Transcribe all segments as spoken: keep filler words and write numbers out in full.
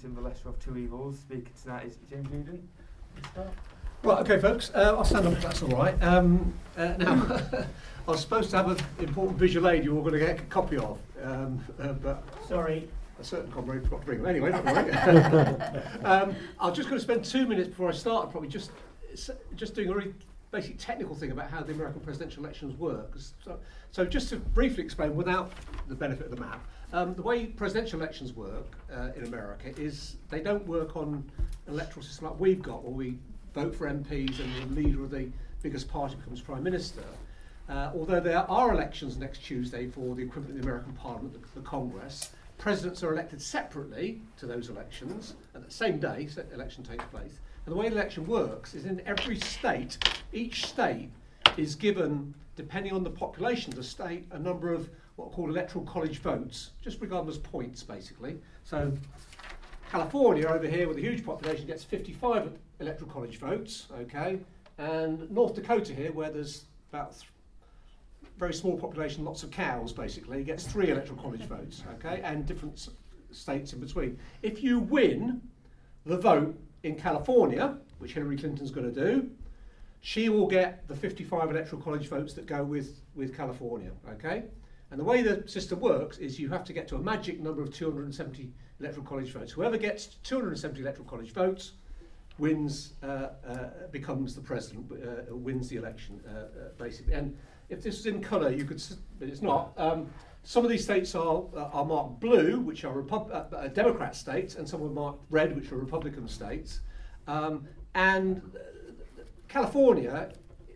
Clinton, the lesser of two evils. Speaking tonight is James Newden. Right, okay, folks, uh, I'll stand up if that's all right. Um, uh, now, I was supposed to have an important visual aid you were going to get a copy of, um, uh, but sorry, a certain comrade forgot to bring them. Anyway, not worry. um, I'm just going to spend two minutes before I start, probably just just doing a really basic technical thing about how the American presidential elections work. So, so just to briefly explain, without the benefit of the map, um, the way presidential elections work uh, in America is they don't work on an electoral system like we've got, where we vote for M Ps and the leader of the biggest party becomes Prime Minister. Uh, although there are elections next Tuesday for the equivalent of the American Parliament, the, the Congress, presidents are elected separately to those elections, and the same day the election takes place. And the way the election works is in every state, each state is given, depending on the population of the state, a number of what are called electoral college votes, just regardless points, basically. So California over here with a huge population gets fifty-five electoral college votes, okay, and North Dakota here, where there's about th- very small population, lots of cows, basically, gets three electoral college votes, okay, and different s- states in between. If you win the vote in California, which Hillary Clinton's going to do, she will get the fifty-five electoral college votes that go with, with California, okay? And the way the system works is you have to get to a magic number of two hundred seventy electoral college votes. Whoever gets two hundred seventy electoral college votes wins, uh, uh, becomes the president, uh, wins the election, uh, uh, basically. And if this was in colour, you could, s- but it's not. Um, some of these states are uh, are marked blue, which are Repub- uh, uh, Democrat states, and some are marked red, which are Republican states. Um, and uh, California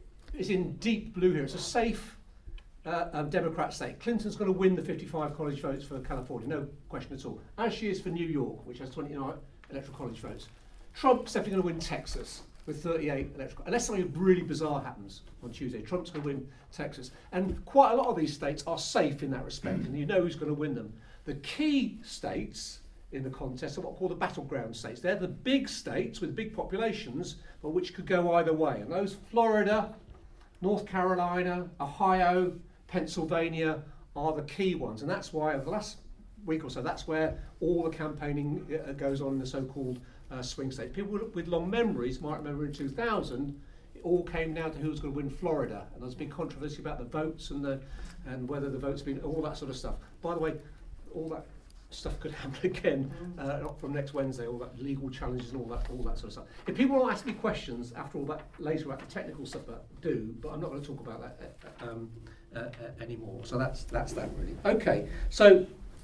is in deep blue here. It's a safe uh, um, Democrat state. Clinton's going to win the fifty-five college votes for California, no question at all. As she is for New York, which has twenty-nine electoral college votes. Trump's definitely going to win Texas with thirty-eight electoral, unless something really bizarre happens on Tuesday. Trump's going to win Texas. And quite a lot of these states are safe in that respect, and you know who's going to win them. The key states in the contest are what are called the battleground states. They're the big states with big populations, but which could go either way. And those, Florida, North Carolina, Ohio, Pennsylvania, are the key ones. And that's why over the last week or so, that's where all the campaigning uh, goes on in the so-called uh, swing states. People with, with long memories might remember in two thousand, it all came down to who was going to win Florida. And there was a big controversy about the votes and the and whether the votes been, all that sort of stuff. By the way, all that stuff could happen again uh, not from next Wednesday, all that legal challenges and all that all that sort of stuff. If people want to ask me questions after all that later about the technical stuff, that do, but I'm not going to talk about that uh, um, uh, uh, anymore. So that's that's that really. Okay, so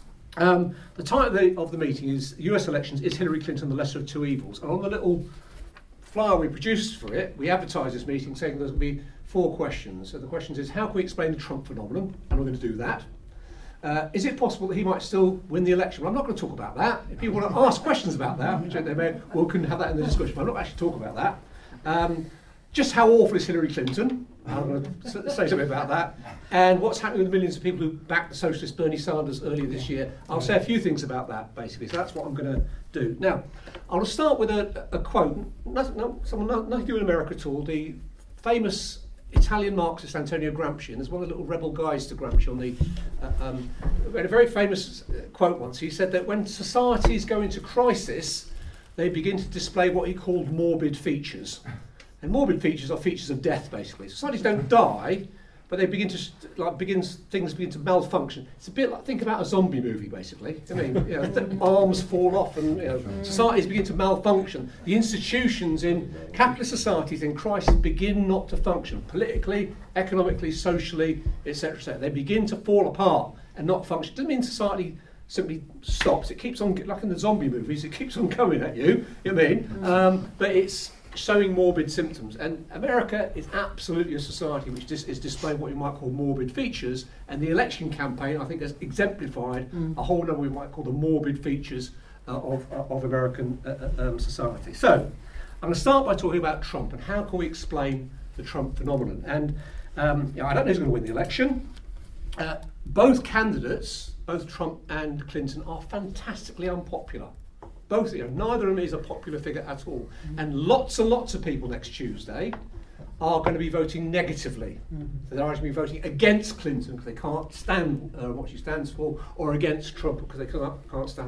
um, the title of the, of the meeting is U S elections, is Hillary Clinton the lesser of two evils? And on the little flyer we produced for it, we advertised this meeting saying there's going to be four questions. So the questions is, how can we explain the Trump phenomenon? And we're going to do that. Uh, is it possible that he might still win the election? Well, I'm not going to talk about that. If people want to ask questions about that, which they may, we can have that in the discussion, but I'm not actually talking about that. Um, just how awful is Hillary Clinton? I'm going to say something about that. And what's happening with the millions of people who backed the socialist Bernie Sanders earlier this year? I'll say a few things about that, basically. So that's what I'm going to do. Now, I'll start with a, a quote. Nothing, no, someone, nothing to do with America at all. The famous Italian Marxist Antonio Gramsci, and there's one of the little rebel guys to Gramsci on the, uh, um, a very famous quote once. He said that when societies go into crisis, they begin to display what he called morbid features. And morbid features are features of death, basically. Societies don't die, but they begin to like begins things begin to malfunction. It's a bit like, think about a zombie movie, basically. I mean, you know, the arms fall off, and you know, societies begin to malfunction. The institutions in capitalist societies in crisis begin not to function politically, economically, socially, et cetera, et cetera. They begin to fall apart and not function. It doesn't mean society simply stops. It keeps on, like in the zombie movies, it keeps on coming at you. You know what I mean? Um, but it's showing morbid symptoms, and America is absolutely a society which dis- is displaying what you might call morbid features, and the election campaign I think has exemplified mm. a whole number we might call the morbid features uh, of, uh, of American uh, um, society. So I'm going to start by talking about Trump and how can we explain the Trump phenomenon. And um, you know, I don't know who's going to win the election. Uh, both candidates, both Trump and Clinton, are fantastically unpopular. Both, you know, neither of them is a popular figure at all. Mm-hmm. And lots and lots of people next Tuesday are going to be voting negatively. Mm-hmm. So they're either going to be voting against Clinton because they can't stand uh, what she stands for, or against Trump because they can't, can't stand what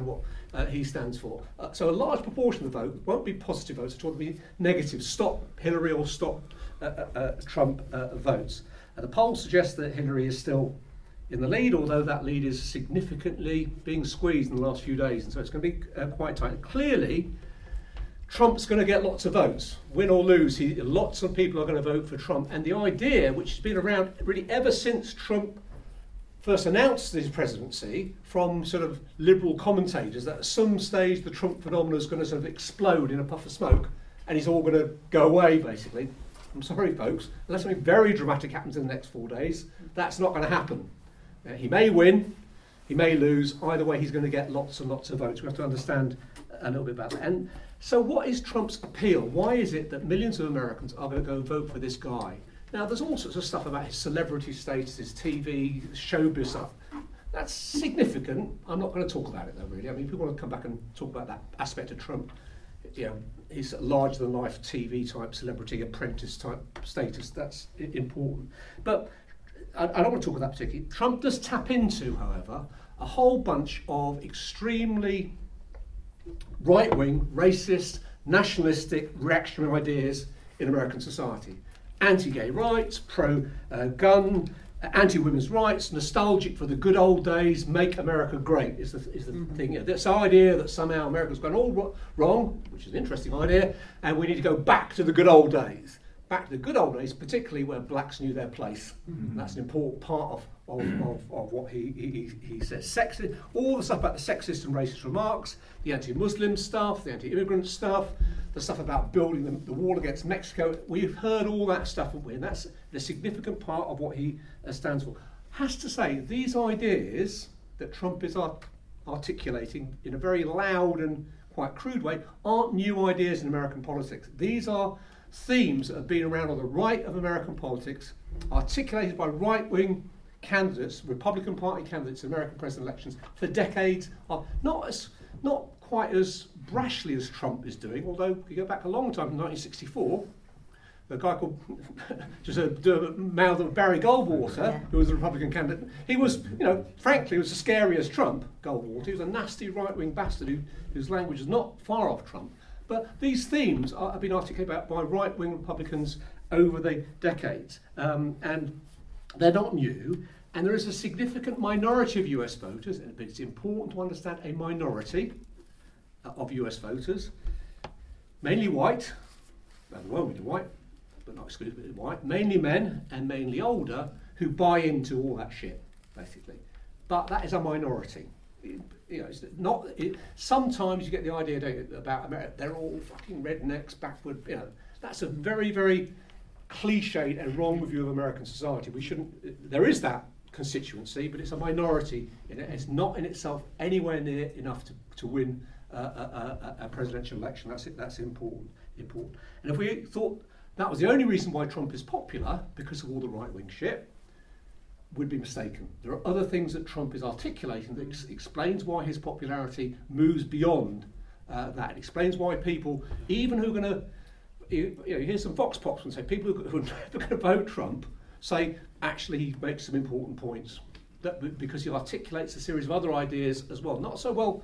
uh, he stands for. Uh, so a large proportion of the vote won't be positive votes, it will be negative, stop Hillary or stop uh, uh, uh, Trump uh, votes. Uh, the polls suggest that Hillary is still in the lead, although that lead is significantly being squeezed in the last few days, and so it's going to be uh, quite tight. Clearly, Trump's going to get lots of votes, win or lose. He, lots of people are going to vote for Trump, and the idea, which has been around really ever since Trump first announced his presidency, from sort of liberal commentators, that at some stage the Trump phenomenon is going to sort of explode in a puff of smoke, and he's all going to go away, basically. I'm sorry, folks, unless something very dramatic happens in the next four days, that's not going to happen. Uh, he may win, he may lose. Either way, he's going to get lots and lots of votes. We have to understand a little bit about that. And so what is Trump's appeal? Why is it that millions of Americans are going to go vote for this guy? Now, there's all sorts of stuff about his celebrity status, his T V, showbiz stuff. That's significant. I'm not going to talk about it, though, really. I mean, if we want to come back and talk about that aspect of Trump, you know, his larger-than-life T V-type celebrity, apprentice-type status, that's I- important. But I, I don't want to talk about that particularly. Trump does tap into, however, a whole bunch of extremely right-wing, racist, nationalistic, reactionary ideas in American society. Anti-gay rights, pro-gun, uh, anti-women's rights, nostalgic for the good old days, make America great is the, is the mm-hmm. thing. You know, this idea that somehow America's gone all ro- wrong, which is an interesting idea, and we need to go back to the good old days. Back to the good old days, particularly where blacks knew their place. Mm-hmm. That's an important part of, of, of, of what he, he, he says. Sexist, all the stuff about the sexist and racist remarks, the anti-Muslim stuff, the anti-immigrant stuff, the stuff about building the, the wall against Mexico. We've heard all that stuff, haven't we? And that's the significant part of what he uh, stands for. Has to say, these ideas that Trump is art- articulating in a very loud and quite crude way aren't new ideas in American politics. These are themes that have been around on the right of American politics, articulated by right-wing candidates, Republican Party candidates in American presidential elections for decades, are not as not quite as brashly as Trump is doing, although if you go back a long time, from nineteen sixty-four, a guy called, just a, a mouth of Barry Goldwater, yeah. who was a Republican candidate, he was, you know, frankly, was as scary as Trump, Goldwater. He was a nasty right-wing bastard who, whose language is not far off Trump. But thulathese themes are, have been articulated about by right-wing Republicans over the decades, um, and they're not new. And there is a significant minority of U S voters, but it's important to understand a minority uh, of U S voters, mainly white, overwhelmingly white, but not exclusively white, mainly men and mainly older, who buy into all that shit, basically. But that is a minority. It, you know, it's not. It, sometimes you get the idea don't you, about America, they're all fucking rednecks, backward. You know, that's a very, very cliched and wrong view of American society. We shouldn't. There is that constituency, but it's a minority. In it. It's not in itself anywhere near enough to, to win uh, a, a, a presidential election. That's it. That's important. Important. And if we thought that was the only reason why Trump is popular, because of all the right-wing shit, would be mistaken. There are other things that Trump is articulating that ex- explains why his popularity moves beyond uh, that. It explains why people, even who are going to, you, you know, here's some Vox Pops and say people who are never going to vote Trump say actually he makes some important points that, because he articulates a series of other ideas as well. Not so well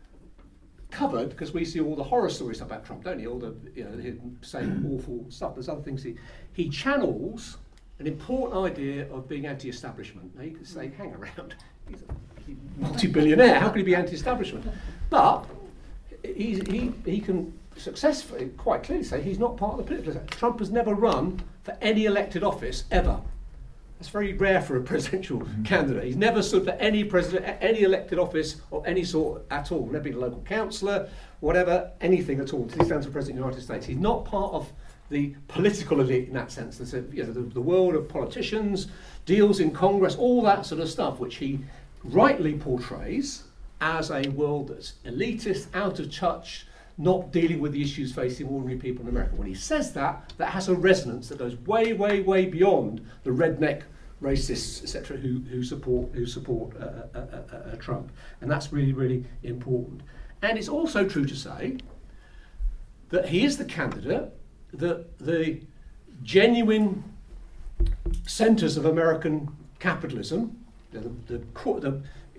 covered because we see all the horror stories about Trump, don't you? All the, you know, him saying awful stuff. There's other things he he channels. An important idea of being anti-establishment. Now you could say, hang around, he's a multi-billionaire, how can he be anti-establishment? But he's, he he can successfully, quite clearly say, he's not part of the political sector. Trump has never run for any elected office, ever. That's very rare for a presidential mm-hmm. candidate. He's never stood for any president, any elected office of any sort at all. Never been a local councillor, whatever, anything at all. He stands for President of the United States. He's not part of the political elite in that sense. There's a, you know, the, the world of politicians, deals in Congress, all that sort of stuff, which he rightly portrays as a world that's elitist, out of touch, not dealing with the issues facing ordinary people in America. When he says that, that has a resonance that goes way, way, way beyond the redneck racists, et cetera, who, who support who support uh, uh, uh, uh, Trump, and that's really, really important. And it's also true to say that he is the candidate that the genuine centres of American capitalism, the, the, the,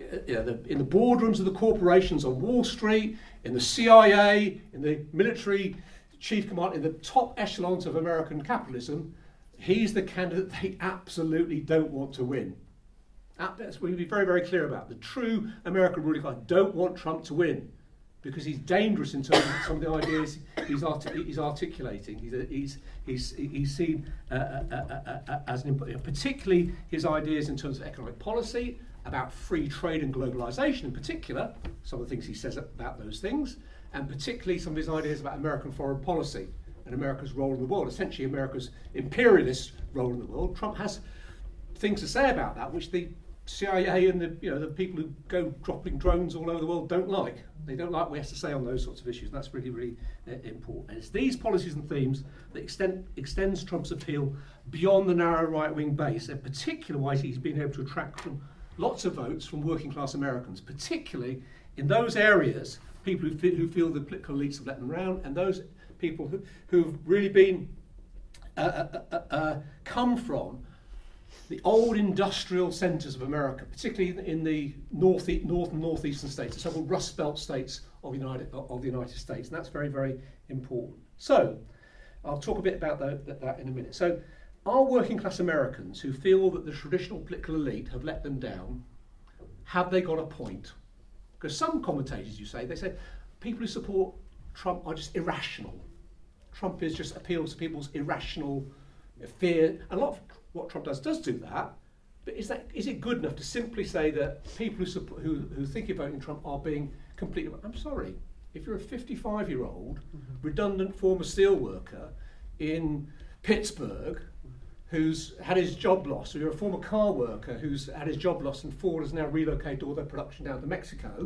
you know, the, in the boardrooms of the corporations on Wall Street, in the C I A, in the military chief command, in the top echelons of American capitalism, he's the candidate they absolutely don't want to win. That's what we be very, very clear about. The true American ruling class don't want Trump to win because he's dangerous in terms of some of the ideas he's, artic- he's articulating. He's, a, he's, he's, he's seen uh, uh, uh, uh, as an imp- particularly his ideas in terms of economic policy, about free trade and globalization in particular, some of the things he says about those things, and particularly some of his ideas about American foreign policy and America's role in the world, essentially America's imperialist role in the world. Trump has things to say about that, which the C I A and the you know the people who go dropping drones all over the world don't like. They don't like what he has to say on those sorts of issues, and that's really, really uh, important. And it's these policies and themes that extend extends Trump's appeal beyond the narrow right-wing base, and particularly why he's been able to attract from lots of votes from working-class Americans, particularly in those areas, people who feel, who feel the political elites have let them down, and those people who, who've really been uh, uh, uh, uh, come from the old industrial centres of America, particularly in the north, north and northeastern states, the so-called Rust Belt states of, United, of the United States, and that's very, very important. So, I'll talk a bit about that, that in a minute. So, are working class Americans who feel that the traditional political elite have let them down, have they got a point? Because some commentators, you say, they say people who support Trump are just irrational. Trump is just appeals to people's irrational fear. And a lot of what Trump does does do that, but is that is it good enough to simply say that people who support, who, who think you're voting Trump are being completely... I'm sorry, if you're a fifty-five-year-old mm-hmm. redundant former steel worker in Pittsburgh who's had his job lost, or you're a former car worker who's had his job lost and Ford has now relocated all their production down to Mexico,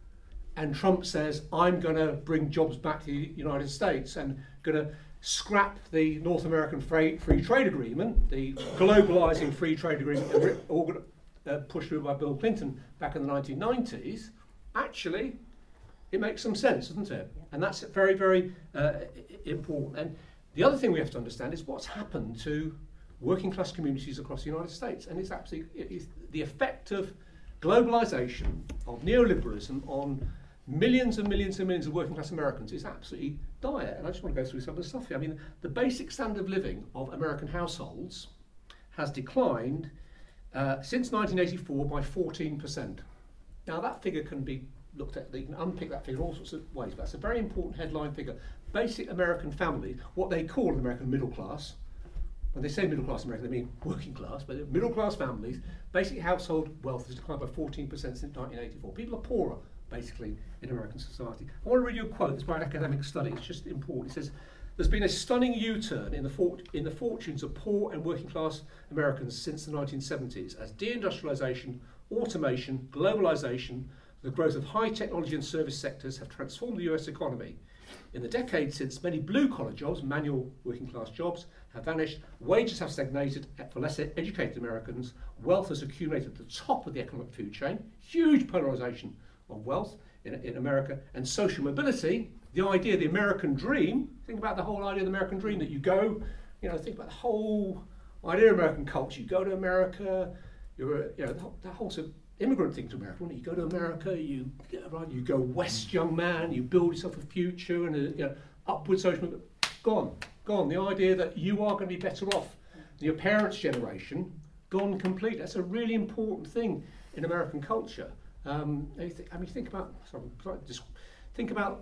and Trump says, I'm going to bring jobs back to the United States and going to scrap the North American free, free trade agreement, the globalizing free trade agreement uh, pushed through by Bill Clinton back in the nineteen nineties, actually, it makes some sense, doesn't it? And that's very, very uh, important. And the other thing we have to understand is what's happened to working class communities across the United States. And it's absolutely it's the effect of globalization, of neoliberalism on millions and millions and millions of working class Americans is absolutely dire. And I just want to go through some of the stuff here. I mean, the basic standard of living of American households has declined uh, since nineteen eighty-four by fourteen percent. Now that figure can be looked at, you can unpick that figure all sorts of ways, but that's a very important headline figure. Basic American families, what they call an American middle class, when they say middle class America, they mean working class, but middle class families, basic household wealth has declined by fourteen percent since nineteen eighty-four. People are poorer, basically, in American society. I want to read you a quote. It's by an academic study. It's just important. It says, there's been a stunning U-turn in the, for- in the fortunes of poor and working class Americans since the nineteen seventies, as deindustrialization, automation, globalization, the growth of high technology and service sectors have transformed the U S economy. In the decades since, many blue-collar jobs, manual working-class jobs, have vanished, wages have stagnated for less educated Americans, wealth has accumulated at the top of the economic food chain, huge polarization of wealth in, in America, and social mobility, the idea, the American dream, think about the whole idea of the American dream, that you go, you know, think about the whole idea of American culture, you go to America, you're, a, you know, the whole, the whole sort of immigrant thing to America, wouldn't it? You go to America, you right, you go west, young man, you build yourself a future and a you know, upward social movement. Gone, gone. The idea that you are going to be better off than your parents' generation, gone completely. That's a really important thing in American culture. Um, I mean, think about, sorry, just think about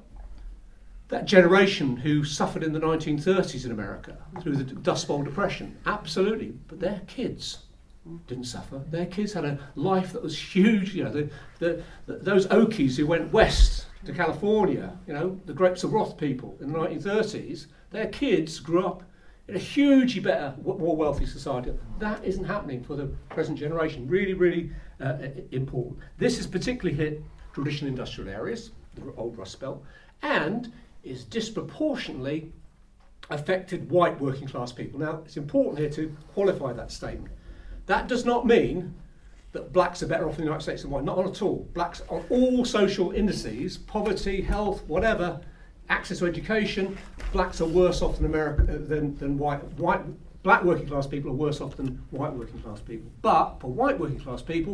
that generation who suffered in the nineteen thirties in America through the Dust Bowl Depression. Absolutely, but their kids didn't suffer. Their kids had a life that was huge. You know, the, the, the, those Okies who went west to California, you know, the Grapes of Wrath people in the nineteen thirties, their kids grew up in a hugely better, more wealthy society. That isn't happening for the present generation. Really, really uh, important. This has particularly hit traditional industrial areas, the old Rust Belt, and is disproportionately affected white working class people. Now, it's important here to qualify that statement. That does not mean that blacks are better off in the United States than white. Not at all. Blacks on all social indices, poverty, health, whatever, access to education, blacks are worse off than America than, than white. White black working class people are worse off than white working class people. But for white working class people,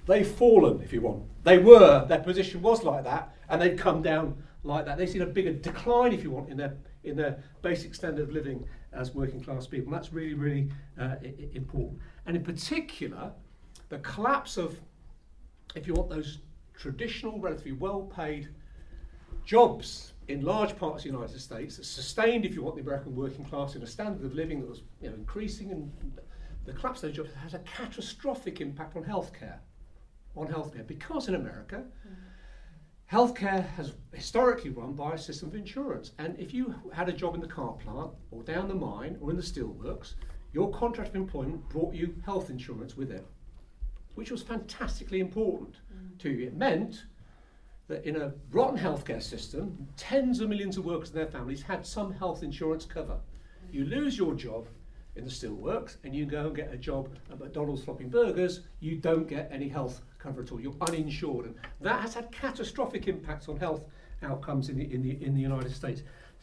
they've fallen, if you want. They were, their position was like that, and they've come down like that. They've seen a bigger decline, if you want, in their in their basic standard of living as working class people. And that's really, really uh, I- I- important. And in particular, the collapse of, if you want, those traditional, relatively well-paid jobs in large parts of the United States that sustained, if you want, the American working class in a standard of living that was, you know, increasing, and the collapse of those jobs has a catastrophic impact on healthcare. On healthcare, because in America, mm. healthcare has historically run by a system of insurance. And if you had a job in the car plant, or down the mine, or in the steelworks, your contract of employment brought you health insurance with it, which was fantastically important mm. to you. It meant that in a rotten healthcare system, tens of millions of workers and their families had some health insurance cover. Mm. You lose your job in the steelworks, and you go and get a job at McDonald's flopping burgers, you don't get any health cover at all. You're uninsured, and that has had catastrophic impacts on health outcomes in the in the in the United States.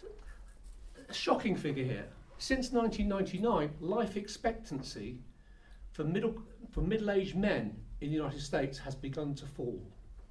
A shocking figure here: since nineteen ninety-nine, life expectancy for middle for middle-aged men in the United States has begun to fall.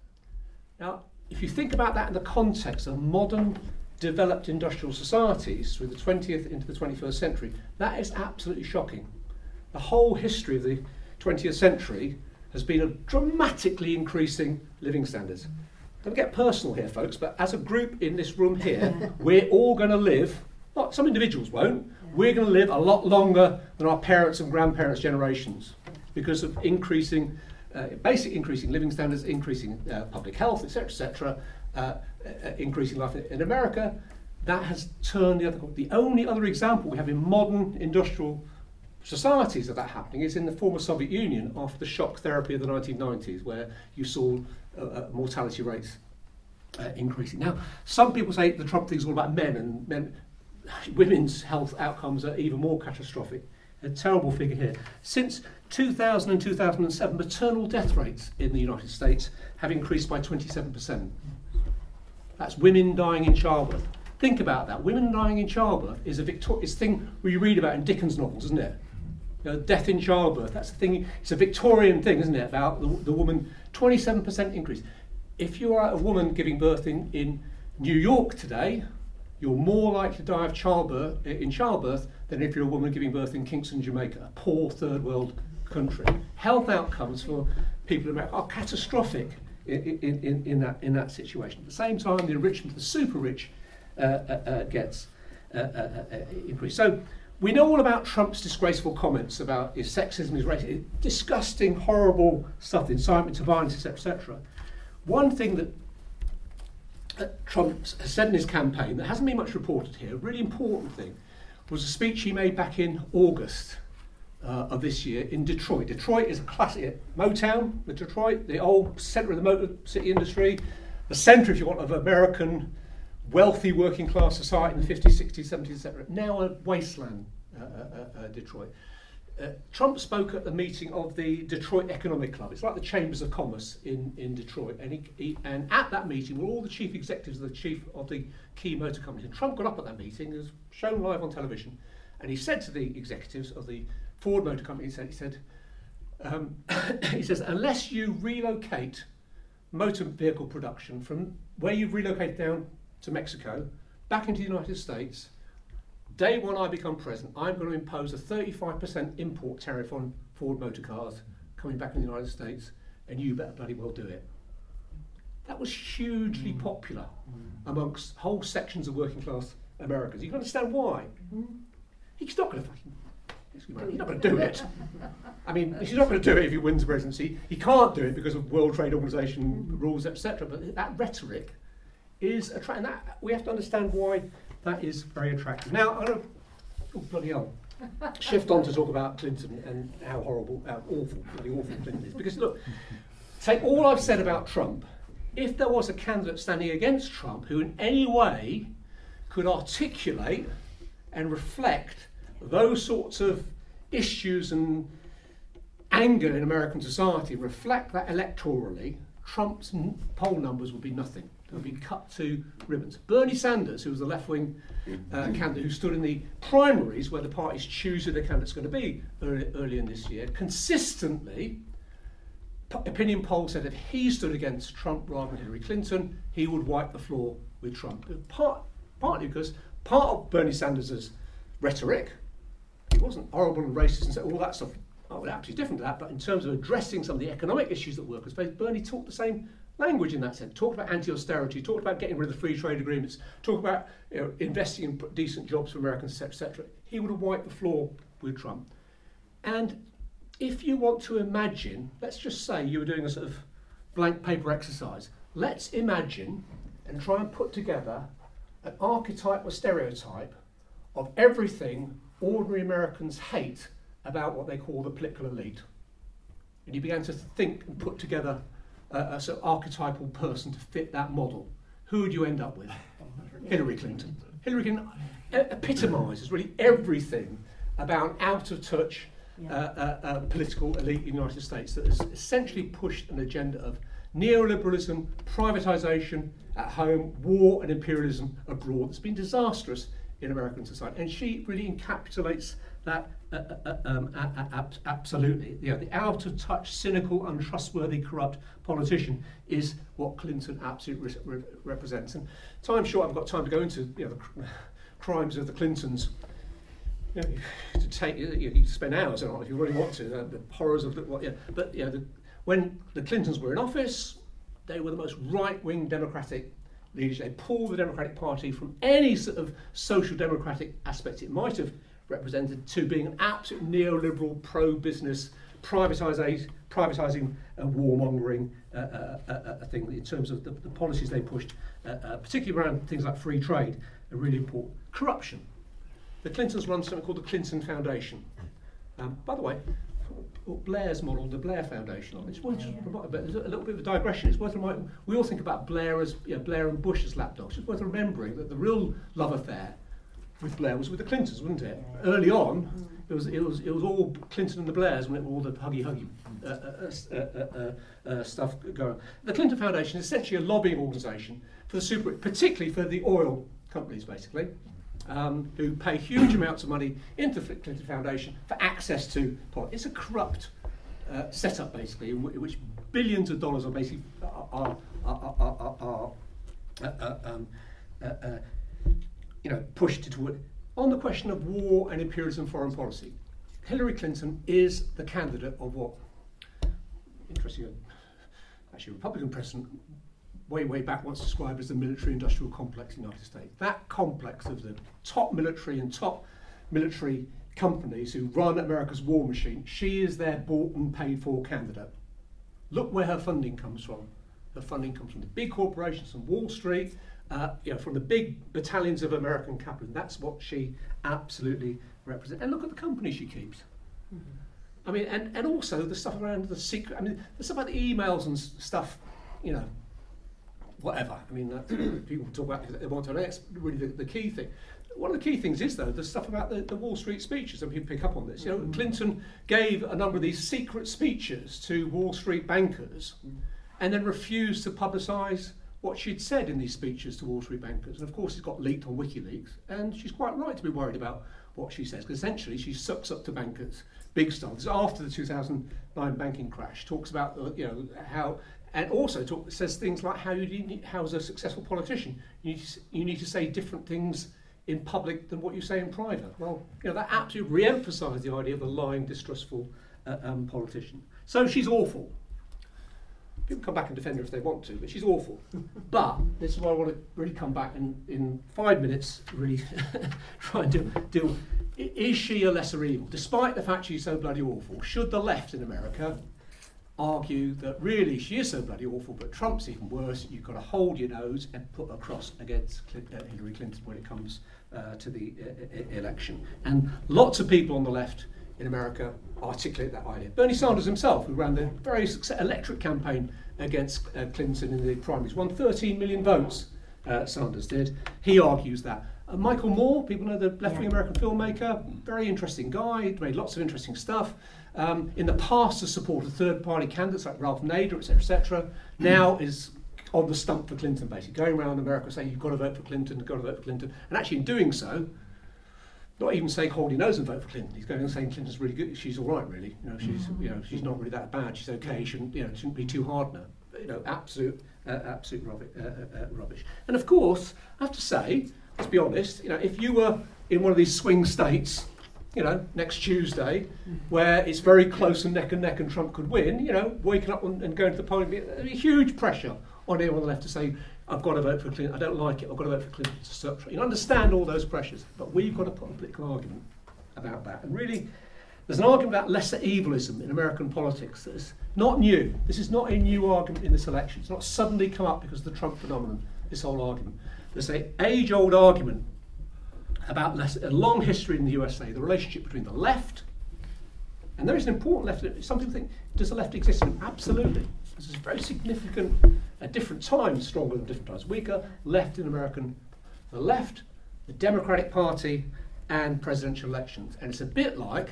Now, if you think about that in the context of modern developed industrial societies through the twentieth into the twenty-first century, that is absolutely shocking. The whole history of the twentieth century has been a dramatically increasing living standards. Don't get personal here, folks, but as a group in this room here, we're all going to live, not some individuals won't, we're going to live a lot longer than our parents and grandparents' generations because of increasing, uh, basic increasing living standards, increasing uh, public health, et cetera, et cetera, uh, uh, increasing life. In America, that has turned the other corner. The only other example we have in modern industrial societies of that happening is in the former Soviet Union after the shock therapy of the nineteen nineties, where you saw uh, uh, mortality rates uh, increasing. Now, some people say the Trump thing is all about men, and men, women's health outcomes are even more catastrophic. A terrible figure here. Since two thousand and two thousand seven, maternal death rates in the United States have increased by twenty-seven percent. That's women dying in childbirth. Think about that. Women dying in childbirth is a victorious thing we read about in Dickens novels, isn't it? You know, death in childbirth. That's the thing. It's a Victorian thing, isn't it? About the, the woman. twenty-seven percent increase. If you are a woman giving birth in, in New York today, you're more likely to die of childbirth in childbirth than if you're a woman giving birth in Kingston, Jamaica, a poor third world country. Health outcomes for people in America are catastrophic in, in, in, in that in that situation. At the same time, the enrichment of the super rich uh, uh, uh, gets uh, uh, uh, increased. So we know all about Trump's disgraceful comments about his sexism, his racism, disgusting, horrible stuff, the incitement to violence, et cetera, et cetera. One thing that uh, Trump has said in his campaign that hasn't been much reported here, a really important thing, was a speech he made back in August uh, of this year in Detroit. Detroit is a classic, Motown, the Detroit, the old centre of the motor city industry, the centre, if you want, of American wealthy working class society in the fifties, sixties, seventies, et cetera. Now a wasteland, uh, uh, uh, Detroit. Uh, Trump spoke at the meeting of the Detroit Economic Club. It's like the Chambers of Commerce in, in Detroit. And, he, he, and at that meeting were all the chief executives of the chief of the key motor companies. And Trump got up at that meeting, it was shown live on television, and he said to the executives of the Ford Motor Company, he said, he said, um, he says, unless you relocate motor vehicle production from where you've relocated down to Mexico, back into the United States, day one I become president, I'm going to impose a thirty-five percent import tariff on Ford motor cars coming back in the United States, and you better bloody well do it. That was hugely mm. popular mm. amongst whole sections of working class Americans. You can understand why. Mm. He's not going to fucking, he's not going to do it. I mean, he's not going to do it if he wins the presidency. He can't do it because of World Trade Organization mm. rules, et cetera. But that rhetoric is attractive. That we have to understand why that is very attractive. Now, I'm going to, oh, bloody hell, shift on to talk about Clinton and how horrible, how awful, bloody awful Clinton is. Because look, take all I've said about Trump. If there was a candidate standing against Trump who in any way could articulate and reflect those sorts of issues and anger in American society, reflect that electorally, Trump's n- poll numbers would be nothing. They would be cut to ribbons. Bernie Sanders, who was the left-wing uh, candidate who stood in the primaries where the parties choose who their candidate's going to be early, early in this year, consistently p- opinion poll said if he stood against Trump rather than Hillary Clinton, he would wipe the floor with Trump. Part, partly because part of Bernie Sanders' rhetoric, he wasn't horrible and racist and all that stuff. Oh, absolutely different to that, but in terms of addressing some of the economic issues that workers face, Bernie talked the same language in that sense. Talked about anti-austerity, talked about getting rid of the free trade agreements, talked about you know, investing in decent jobs for Americans, et cetera, et cetera. He would have wiped the floor with Trump. And if you want to imagine, let's just say you were doing a sort of blank paper exercise. Let's imagine and try and put together an archetype or stereotype of everything ordinary Americans hate about what they call the political elite. And you began to think and put together a, a sort of archetypal person to fit that model. Who would you end up with? Hillary Clinton. Hillary Clinton epitomises really everything about an out-of-touch uh, uh, uh, political elite in the United States that has essentially pushed an agenda of neoliberalism, privatisation at home, war and imperialism abroad. It's been disastrous in American society, and she really encapsulates that uh, uh, um, uh, uh, absolutely. You know, the out-of-touch, cynical, untrustworthy, corrupt politician is what Clinton absolutely re- re- represents. And time short, I've got time to go into you know, the cr- crimes of the Clintons. You know, to take, you, you spend hours on it if you really want to. Uh, the horrors of the, what, yeah. But you know, the, when the Clintons were in office, they were the most right-wing Democratic leaders. They pulled the Democratic Party from any sort of social democratic aspect it might have represented to being an absolute neoliberal, pro-business, privatising, privatising and warmongering uh, uh, uh, uh, thing in terms of the, the policies they pushed, uh, uh, particularly around things like free trade, are really important. Corruption. The Clintons run something called the Clinton Foundation. Um, by the way, Blair's model, the Blair Foundation. It's worth yeah. a little bit of a digression. It's worth reminding. We all think about Blair as you know, Blair and Bush as lapdogs. It's worth remembering that the real love affair with Blair was with the Clintons, wasn't it? Yeah. Early on, it was it was it was all Clinton and the Blairs when it all the huggy huggy uh, uh, uh, uh, uh, stuff going on. The Clinton Foundation is essentially a lobbying organisation for the super, particularly for the oil companies, basically. Um, who pay huge amounts of money into the Clinton Foundation for access to politics. It's a corrupt uh, setup, basically, in, w- in which billions of dollars are basically are, are, are, are, are uh, uh, um, uh, uh, you know, pushed toward. On the question of war and imperialism foreign policy, Hillary Clinton is the candidate of what, interesting, actually, Republican president. Way, way back once described as the military-industrial complex in the United States. That complex of the top military and top military companies who run America's war machine, she is their bought and paid for candidate. Look where her funding comes from. Her funding comes from the big corporations from Wall Street, uh, you know, from the big battalions of American capital. That's what she absolutely represents. And look at the company she keeps. Mm-hmm. I mean, and, and also the stuff around the secret, I mean, the stuff about the emails and s- stuff, you know, whatever. I mean, uh, people talk about it, they want to know. That's really the, the key thing. One of the key things is, though, the stuff about the, the Wall Street speeches, and people pick up on this. You know, mm-hmm. Clinton gave a number of these secret speeches to Wall Street bankers mm-hmm. and then refused to publicise what she'd said in these speeches to Wall Street bankers. And, of course, it got leaked on WikiLeaks, and she's quite right to be worried about what she says, because essentially she sucks up to bankers, big stuff. This is after the two thousand nine banking crash, talks about, uh, you know, how... And also talk, says things like how you need, how as a successful politician you need, to, you need to say different things in public than what you say in private. Well, you know, that absolutely re-emphasised the idea of the lying, distrustful uh, um, politician. So she's awful. People come back and defend her if they want to, but she's awful. But this is why I want to really come back and in five minutes really try and do, do. Is she a lesser evil? Despite the fact she's so bloody awful, should the left in America argue that really she is so bloody awful, but Trump's even worse? You've got to hold your nose and put a cross against Cl- uh, Hillary Clinton when it comes uh, to the uh, election. And lots of people on the left in America articulate that idea. Bernie Sanders himself, who ran the very success- electric campaign against uh, Clinton in the primaries, won thirteen million votes, uh, Sanders did. He argues that. Uh, Michael Moore, people know the left-wing American filmmaker, very interesting guy, made lots of interesting stuff. Um, in the past has supported third-party candidates like Ralph Nader, et cetera, et cetera. Now is on the stump for Clinton, basically, going around America saying you've got to vote for Clinton, you've got to vote for Clinton. And actually in doing so, not even saying hold your nose and vote for Clinton. He's going and saying Clinton's really good. She's all right, really. You know, she's you know she's not really that bad. She's okay. Shouldn't you know shouldn't be too hard on her. But, you know, absolute uh, absolute rubbish, uh, uh, rubbish. And of course, I have to say, let's be honest. You know, if you were in one of these swing states, you know, next Tuesday, where it's very close and neck and neck, and Trump could win, you know, waking up and, and going to the polling, there'd be huge pressure on anyone on the left to say, I've got to vote for Clinton, I don't like it, I've got to vote for Clinton to stop. You understand all those pressures, but we've got to put a political argument about that. And really, there's an argument about lesser evilism in American politics that is not new. This is not a new argument in this election. It's not suddenly come up because of the Trump phenomenon, this whole argument. There's an age-old argument about less, a long history in the U S A, the relationship between the left, and there is an important left. Some people think, does the left exist? Absolutely. This is very significant, at different times, stronger than different times, weaker, left in American, the left, the Democratic Party, and presidential elections. And it's a bit like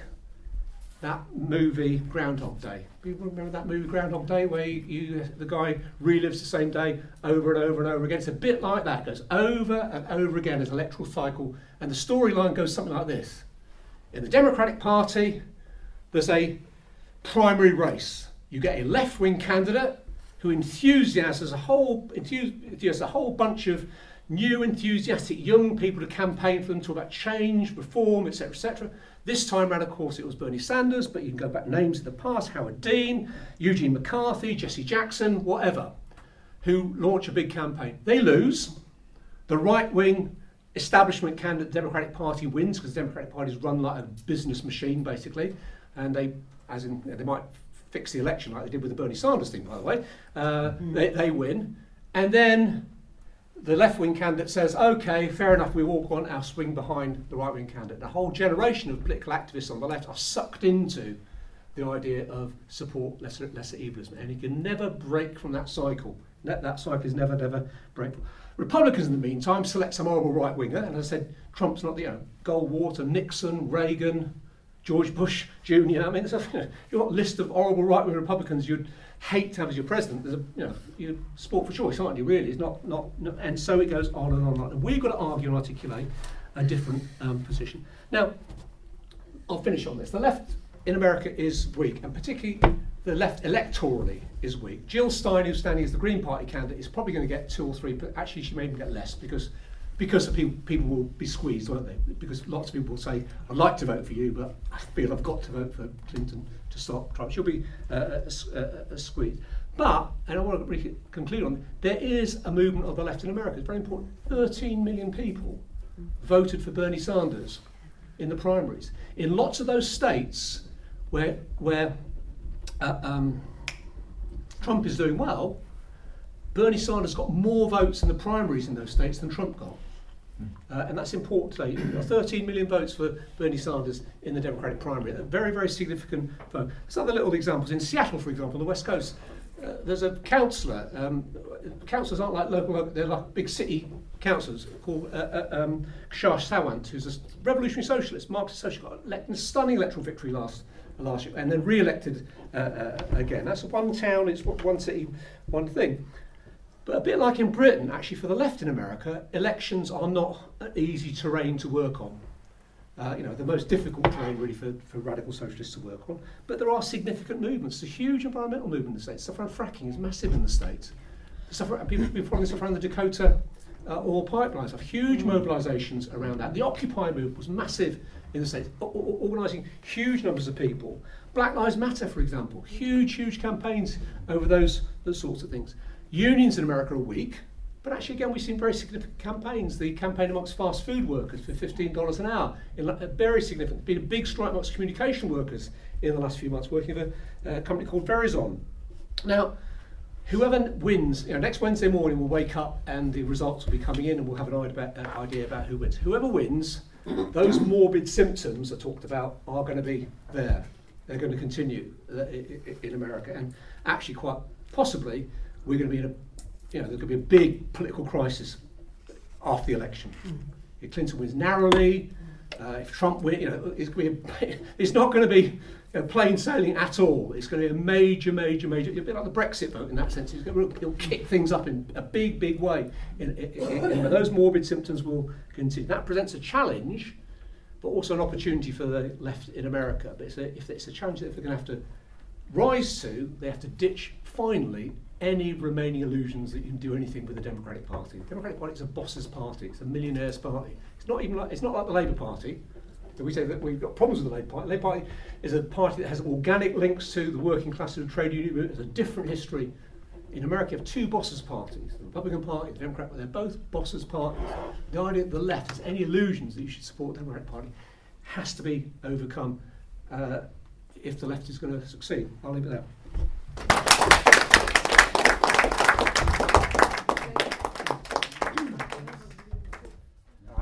that movie Groundhog Day. People remember that movie Groundhog Day, where you, you, the guy relives the same day over and over and over again? It's a bit like that. It goes over and over again as an electoral cycle, and the storyline goes something like this. In the Democratic Party, there's a primary race. You get a left-wing candidate who enthusiasms a whole, enthusiasms a whole bunch of new, enthusiastic young people to campaign for them, talk about change, reform, et cetera, et cetera. This time around, of course, it was Bernie Sanders, but you can go back names in the past, Howard Dean, Eugene McCarthy, Jesse Jackson, whatever, who launch a big campaign. They lose. The right-wing establishment candidate, Democratic Party, wins, because the Democratic Party is run like a business machine, basically, and they, as in, they might fix the election like they did with the Bernie Sanders thing, by the way. Uh, mm. they, they win. And then the left-wing candidate says, OK, fair enough, we all want our swing behind the right-wing candidate. A whole generation of political activists on the left are sucked into the idea of support lesser, lesser evilism. And you can never break from that cycle. That, that cycle is never, never breakable. Republicans, in the meantime, select some horrible right-winger. And as I said, Trump's not the, you know, Goldwater, Nixon, Reagan, George Bush Junior I mean, there's a, you know, you've got a list of horrible right-wing Republicans you'd hate to have as your president. There's a, you know, you're sport for choice, aren't you? Really, it's not, not, not, and so it goes on and on and on. And we've got to argue and articulate a different um, position. Now, I'll finish on this. The left in America is weak, and particularly the left electorally is weak. Jill Stein, who's standing as the Green Party candidate, is probably going to get two or three, but actually she may even get less because. Because the people, people will be squeezed, won't they? Because lots of people will say, I'd like to vote for you, but I feel I've got to vote for Clinton to stop Trump. She'll be uh, a, a, a squeeze. But, and I want to really conclude on, there is a movement of the left in America. It's very important. thirteen million people voted for Bernie Sanders in the primaries. In lots of those states where, where uh, um, Trump is doing well, Bernie Sanders got more votes in the primaries in those states than Trump got. Uh, and that's important today. You've got thirteen million votes for Bernie Sanders in the Democratic primary. A very, very significant vote. Some other little examples. In Seattle, for example, on the West Coast, uh, there's a councillor. Um, councillors aren't like local, they're like big city councillors called uh, uh, um, Kshar Sawant, who's a revolutionary socialist, Marxist socialist, got elected, a stunning electoral victory last last year, and then re-elected uh, uh, again. That's one town, it's one city, one thing. But a bit like in Britain, actually, for the left in America, elections are not an easy terrain to work on. Uh, you know, the most difficult terrain really for, for radical socialists to work on. But there are significant movements. There's a huge environmental movement in the States. Stuff around fracking is massive in the States. Stuff around, people have been following stuff around the Dakota uh, oil pipelines. Have huge mobilisations around that. The Occupy movement was massive in the States, o- o- organising huge numbers of people. Black Lives Matter, for example. Huge, huge campaigns over those, those sorts of things. Unions in America are weak, but actually, again, we've seen very significant campaigns. The campaign amongst fast food workers for fifteen dollars an hour, in very significant. Been a big strike amongst communication workers in the last few months, working with a, a company called Verizon. Now, whoever wins, you know, next Wednesday morning we'll wake up and the results will be coming in and we'll have an idea about, uh, idea about who wins. Whoever wins, those morbid symptoms I talked about are going to be there. They're going to continue uh, in America, and actually quite possibly we're going to be in a, you know, there's going to be a big political crisis after the election. Mm. If Clinton wins narrowly, uh, if Trump wins, you know, it's, going to be a, it's not going to be, you know, plain sailing at all. It's going to be a major, major, major, a bit like the Brexit vote in that sense. It's going to, it'll kick things up in a big, big way. In, in, in, in, those morbid symptoms will continue. That presents a challenge but also an opportunity for the left in America. But it's a, if it's a challenge that they're going to have to rise to, they have to ditch, finally, any remaining illusions that you can do anything with the Democratic Party. The Democratic Party is a boss's party. It's a millionaire's party. It's not even like, it's not like the Labour Party. So we say that we've got problems with the Labour Party. The Labour Party is a party that has organic links to the working class of the trade union movement. It's a different history. In America, you have two bosses' parties, the Republican Party, the Democrat, but they're both bosses' parties. The idea that the left has any illusions that you should support the Democratic Party has to be overcome uh, if the left is going to succeed. I'll leave it there.